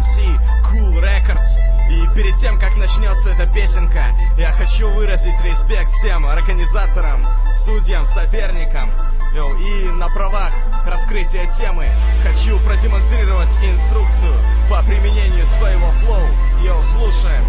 MC Cool Records. И перед тем, как начнется эта песенка, я хочу выразить респект всем организаторам, судьям, соперникам. И на правах раскрытия темы хочу продемонстрировать инструкцию по применению своего флоу. Слушаем.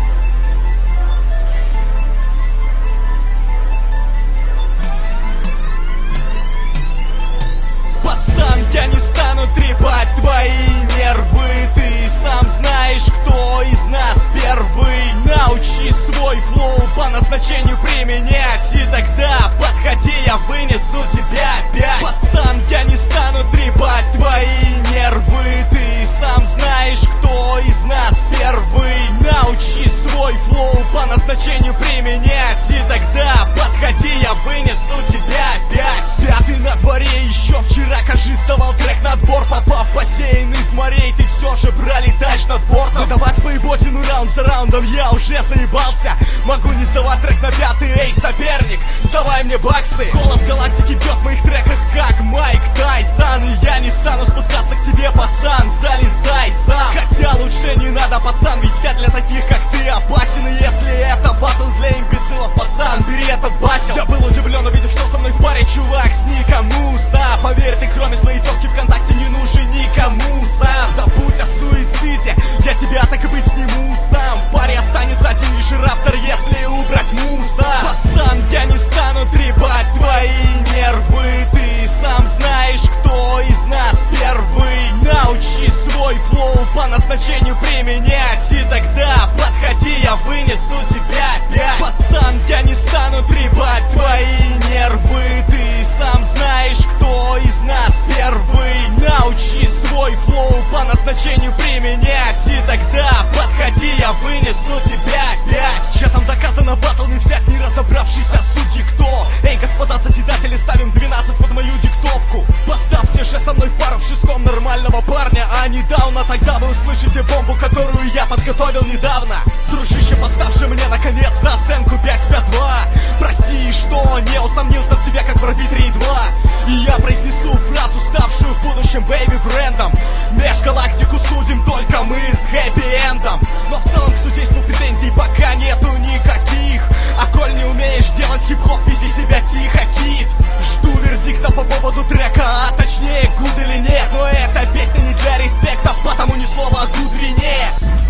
Пацан, я не стану трепать твои нервы. Ты сам знаешь, кто из нас первый. Научи свой флоу по назначению применять, и тогда подходи, я вынесу тебя опять. Пацан, я не стану трепать твои нервы. Ты сам знаешь, кто из нас первый. Научи свой флоу по назначению применять, и тогда подходи, я вынесу тебя опять. Пятый на дворе, еще вчера, кажись, давал трек на отбор. Попав в бассейн из морей, ты все же пролетаешь над бортом. Выдавать поеботину раунд за раундом я уже заебался. Могу не сдавать трек на пятый, эй, соперник, сдавай мне баксы. Голос галактики бьет в моих треках, как Майк Тайсон. И я не стану спускаться к тебе, пацан, залезай сам. Хотя лучше не надо, пацан, ведь я для таких, как ты, опасен. И если это батл для имбецилов, пацан, бери этот батл. Я был удивлен, увидев, что со мной в паре чувак с ником Муса. Поверь, ты кроме своей телки ВКонтакте не нужен никому сам. Забудь о суициде, я тебя так и быть сниму сам. В паре останется один лишь раптор, если убрать муса. Пацан, я не стану трепать твои нервы. Ты сам знаешь, кто из нас первый. Научи свой флоу по назначению применять, и тогда подходи, я вынесу тебя опять. Пацан, я не стану трепать твои нервы. Ты сам знаешь, кто из нас первый. Научи свой флоу по назначению применять, и тогда подходи, я вынесу тебя опять. Че там доказано, батл не взять, не разобравшийся судьи кто. Эй, господа заседатели, ставим 12 под мою диктовку. Поставьте же со мной в пару в шестом нормального парня, а не дауна. Тогда вы услышите бомбу, которую я подготовил недавно. Дружище, поставший мне наконец-то оценку 5/2. Прости, что не усомнился в тебе, как в арбитре 2. И я произнесу фразу, ставшую в будущем бэйби-брендом. Межгалактику судим только мы с хэппи-эндом. Но в целом к судейству претензий пока нету никаких. А коль не умеешь делать хип-хоп, веди себя тихо, кит. Жду вердикта по поводу трека, а точнее, гуд или нет. Но эта песня не для респектов, потому ни слова гуд вине.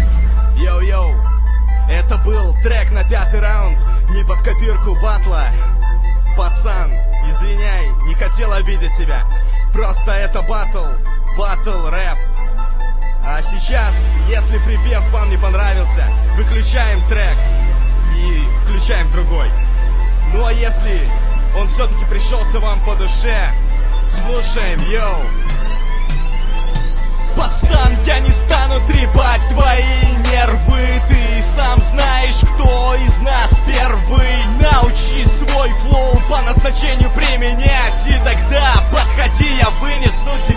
Йоу-йоу, это был трек на 5-й раунд, не под копирку батла. Пацан, извиняй, не хотел обидеть тебя. Просто это батл рэп. А сейчас, если припев вам не понравился, выключаем трек и включаем другой. Ну а если он все-таки пришелся вам по душе, слушаем, йоу. Пацан, я не стану трепать твои нервы. Ты сам знаешь, кто из нас первый. Научи свой флоу по назначению применять, и тогда подходи, я вынесу тебя.